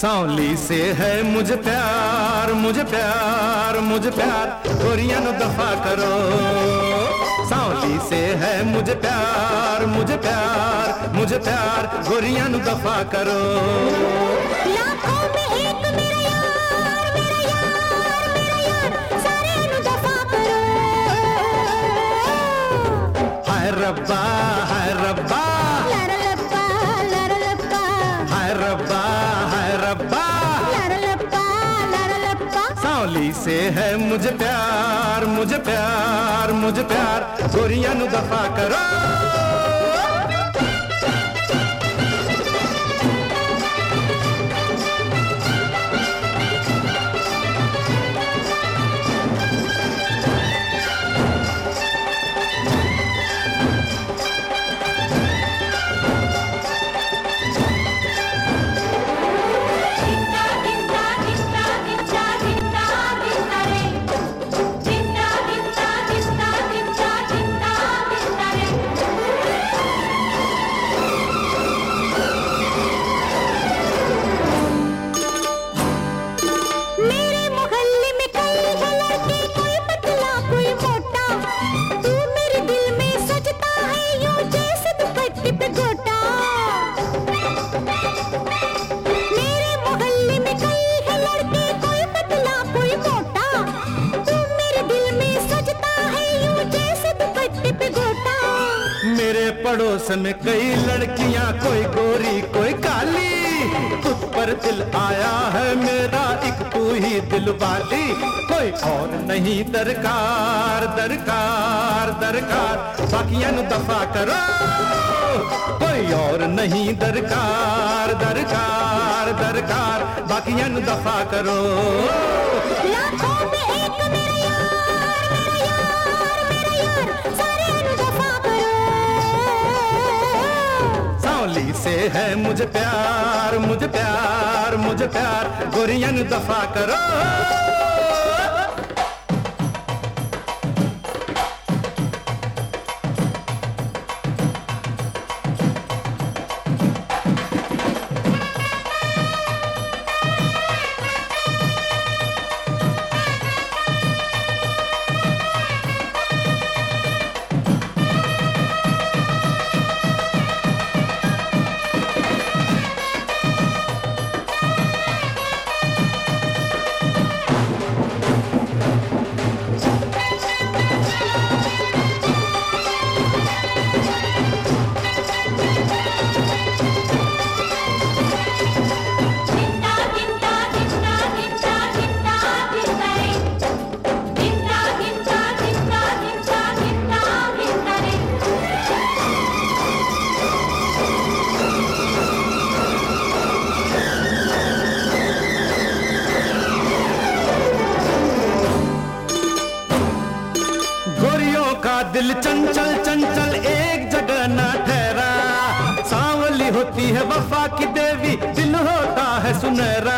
सांवली से है मुझे प्यार, मुझे प्यार, मुझे प्यार, गोरियां नु दफा करो। सांवली से है मुझे प्यार, मुझे प्यार, मुझे प्यार, गोरियां नु दफा करो। लाखों में एक मेरा यार, मेरा यार, मेरा यार, सारे नु दफा करो। हाय रब्बा, हाय रब्बा, लरलप्पा, लरलप्पा, हाय रब्बा, हाय रब्बा, लरलप्पा, लरलप्पा। सांवली से है मुझे प्यार, मुझे प्यार, मुझे प्यार, गोरियां नु दफा करो। मेरे पड़ोस में कई लड़कियां, कोई गोरी कोई काली, खुद पर दिल आया है मेरा, एक तू ही दिल वाली, कोई और नहीं दरकार, दरकार, दरकार, बाकियां नु दफा करो। कोई और नहीं दरकार, दरकार, दरकार, बाकियां नु दफा करो। लाखों में एक मेरा यार, मेरा यार, मेरा यार, सारे नु दफा करो। सांवली से है मुझे प्यार, मुझे प्यार, मुझे प्यार, गोरियां नु दफा करो। दिल चंचल चंचल एक जगह न ठहरा, सांवली होती है वफा की देवी, दिल होता है सुनहरा।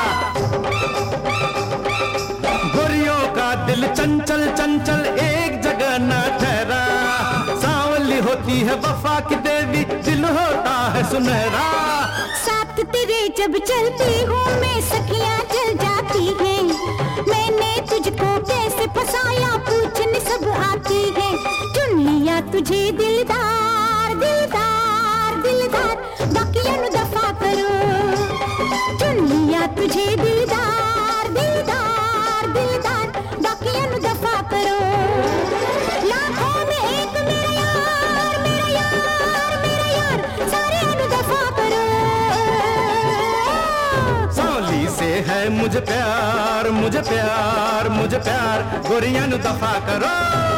गोरियों का दिल चंचल चंचल एक जगह न ठहरा, सांवली होती है वफा की देवी, दिल होता है सुनहरा। साथ तेरे जब चलती हूँ मैं, सखियाँ जल जाती हैं, मैंने तुझको कैसे फसाया पूछने सब आती है। चुन लिया तुझे दिलदार, दिलदार, दिलदार, बाकियां नु दफा करो। चुन लिया तुझे दिलदार, दिलदार, दिलदार, बाकियां नु दफा करो। लाखों में एक मेरा यार, मेरा यार, मेरा यार, सारे नु दफा करो। सांवली से है मुझे प्यार, मुझे प्यार, मुझे प्यार, गोरियां नु दफा करो।